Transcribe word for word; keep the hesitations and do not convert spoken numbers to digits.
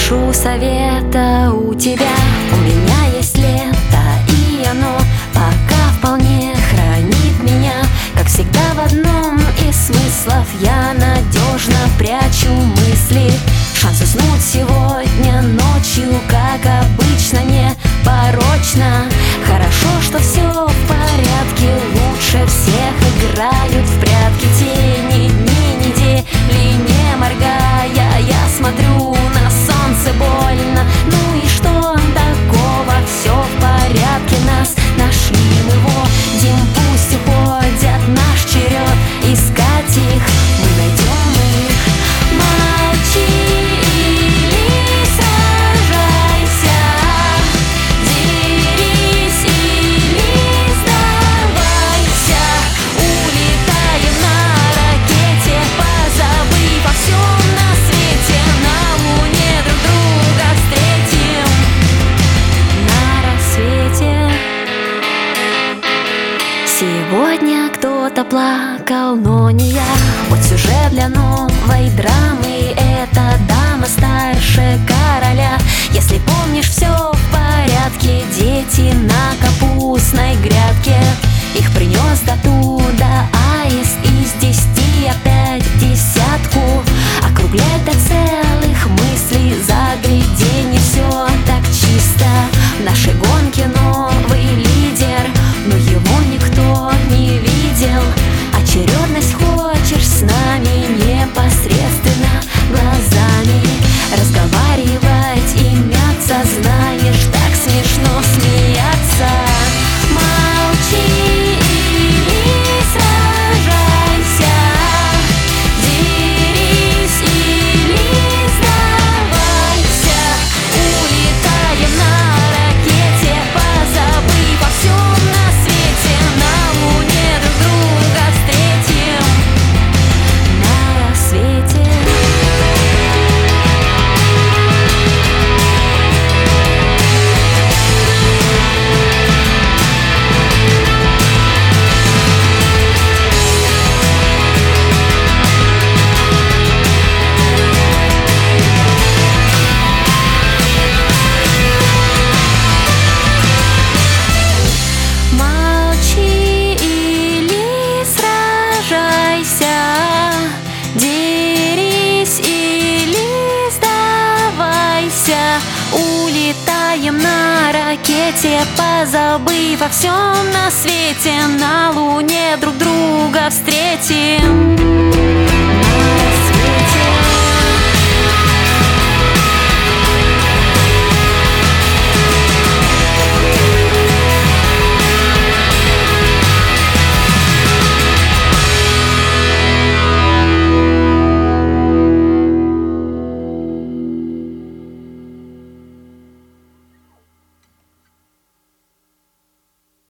Прошу совета у тебя. У меня есть лето, и оно пока вполне хранит меня. Как всегда в одном из смыслов я надежно прячу мысли. Шанс уснуть сегодня ночью, как обычно, не порочно. Хорошо, что все в порядке, лучше всех играют в прятки тени, дни, недели, не моргая. Я смотрю на солнце больно. Ну и что такого? Все в порядке, нас нашли, мы водим, пусть уходят, наш черед искать их, мы найдем их. Молчи или сражайся, дерись или сдавайся. Улетаем на ракете, позабыв о всем на свете. На луне друг друга встретим на рассвете. Сегодня кто-то плакал, но не я. Вот сюжет для новой драмы. Эта дама старше короля. Если помнишь, все в порядке. Дети на капустной грядке. Их принес до туда аист. Из десяти опять десятку. Округлять до целых мыслей. Загляденье, все так чисто. В нашей гонке новый лидер, но его никто не видел. Очередность хочешь с нами непосредственно глазами разговаривать и мяться, знаешь, так смешно смеяться. Молчи или сражайся, дерись или сдавайся. Улетаем на ракете, позабыв о всем на свете. На луне друг друга встретим на рассвете. Молчи или сражайся, дерись или сдавайся. Улетаем на ракете, позабыв о всем на свете. На луне друг друга встретим.